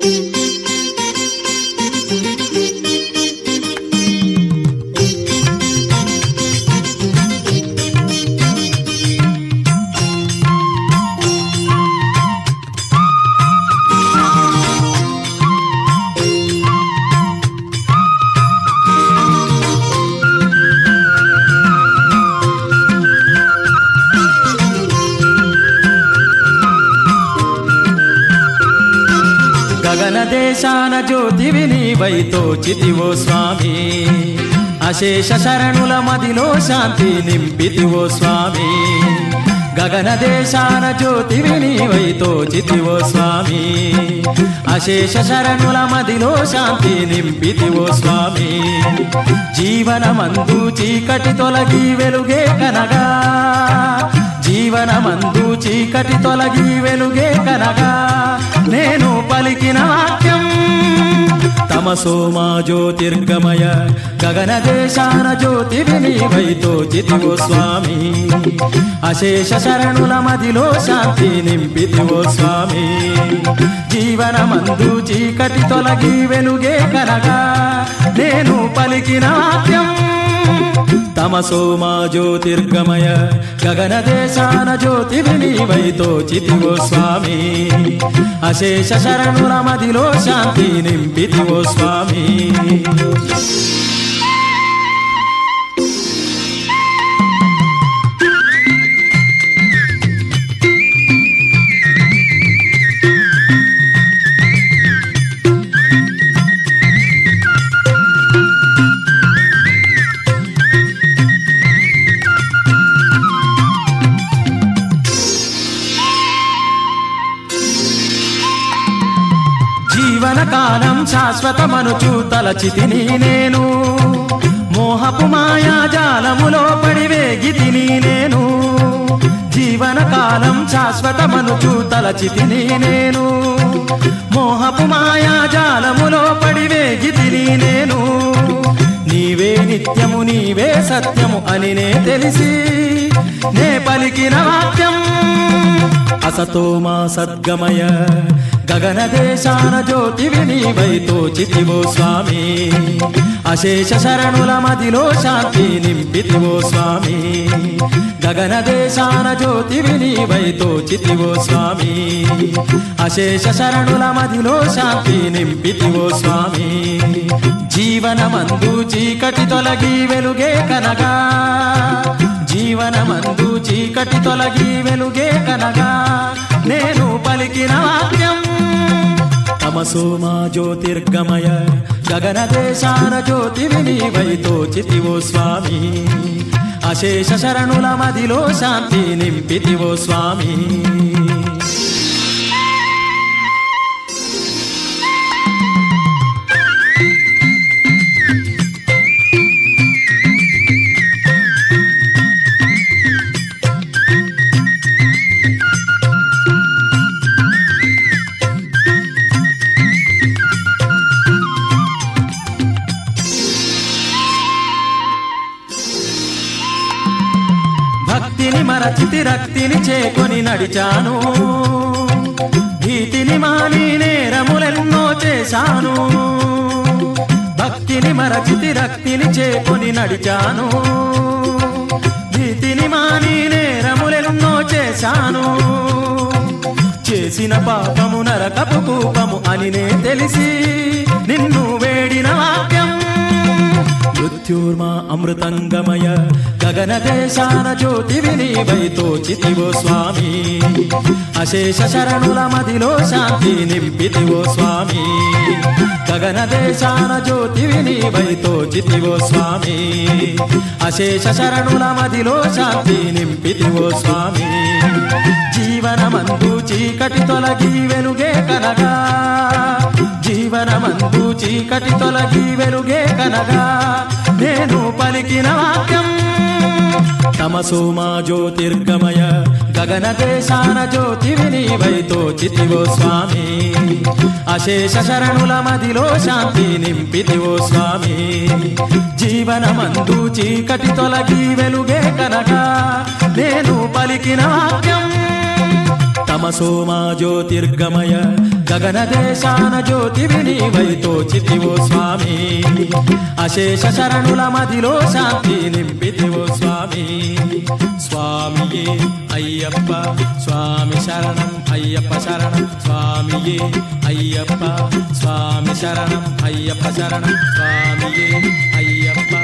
గగనదేశాన జ్యోతివి నీవై తోచితివో స్వామి, అశేష శరణుల మదిలో శాంతి నింపితివో స్వామి. గగనదేశాన జ్యోతివి నీవై తోచితివో స్వామి, అశేష శరణుల మదిలో శాంతి నింపితివో స్వామి. జీవనమందు చీకటి తొలగి వెలుగే కనగా, జీవనమందు చీకటి తొలగి వెలుగే కనగా, నేను పలికిన వాక్యం తమసో మా జ్యోతిర్గమయ. గగనదేశాన జ్యోతివి నీవై తోచితివో స్వామి, అశేష శరణుల మదిలో శాంతి నింపితివో స్వామి. జీవనమందు చీకటి తొలగి వెలుగే కనగా, నేను పలికిన వాక్యం తమసో మా జ్యోతిర్గమయ. గగనదేశాన జ్యోతివి నీవై తోచితివో స్వామి, అశేష శరణుల మదిలో శాంతి నింపితివో స్వామి. జీవనకాలం శాశ్వతమనుచు తలచితిని నేను, మోహపు మాయాజాలములో పడివేగితిని నేను. జీవనకాలం శాశ్వతమనుచు తలచితిని నేను, మోహపు మాయాజాలములో పడివేగితిని నేను. నీవే నిత్యము నీవే సత్యము అని నే తెలిసి నే పలికిన వాక్యం అసతో మా సద్గమయ. గగనదేశాన జ్యోతివి నీవై తోచితివో స్వామి, అశేష శరణుల మదిలో శాంతి నింపితివో స్వామి. గగనదేశాన జ్యోతివి నీవై తోచితివో స్వామి, అశేష శరణుల మదిలో శాంతి నింపితివో స్వామి. జీవనమందు చీకటి తొలగి వెలుగే కనగా, జీవనమందు చీకటి తొలగి వెలుగే కనగా, నేను పలికిన వాక్యం తమసో మా జ్యోతిర్గమయ. గగనదేశాన జ్యోతివి నీవై తోచితివో స్వామి, అశేష శరణుల మదిలో శాంతి నింపితివో స్వామి. భక్తిని మరచితి రక్తిని చేకొని నడిచాను, భీతిని మాని నేరములెన్నో చేశాను. భక్తిని మరచితి రక్తిని చేకొని నడిచాను, భీతిని మాని నేరములెన్నో చేశాను. చేసిన పాపము నరకపు కూపము అని నే తెలిసి నిన్ను వేడిన వాక్యం మృత్యుర్మా అమృతంగమయ. గగనదేశాన జ్యోతివి నీవై తోచితివో స్వామి, అశేష శరణుల మదిలో శాంతి నింపితివో స్వామి. గగనదేశాన జ్యోతివి నీవై తోచితివో స్వామి, అశేష శరణుల మదిలో శాంతి నింపితివో స్వామి. జీవనమందు చీకటి తొలగి వెలుగే కనగా, జీవనమందు చీకటి తొలగి వెలుగే కనగా, నేను పలికిన వాక్యం తమసో మా జ్యోతిర్గమయ. గగనదేశాన జ్యోతివి నీవై తోచితివో స్వామి, అశేష శరణుల మదిలో శాంతి నింపితివో స్వామి. జీవనమందు చీకటి తొలగి వెలుగే కనగా, నేను పలికిన వాక్యం తమసోమా జ్యోతిర్గమయ గగన దేశాన జ్యోతివి నీవై తోచితివో స్వామి అశేష శరణుల మదిలో శాంతి నింపితివో స్వామి స్వామియే అయ్యప్ప స్వామి శరణం అయ్యప్ప శరణం స్వామియే అయ్యప్ప స్వామి శరణం అయ్యప్ప శరణం స్వామియే అయ్యప్ప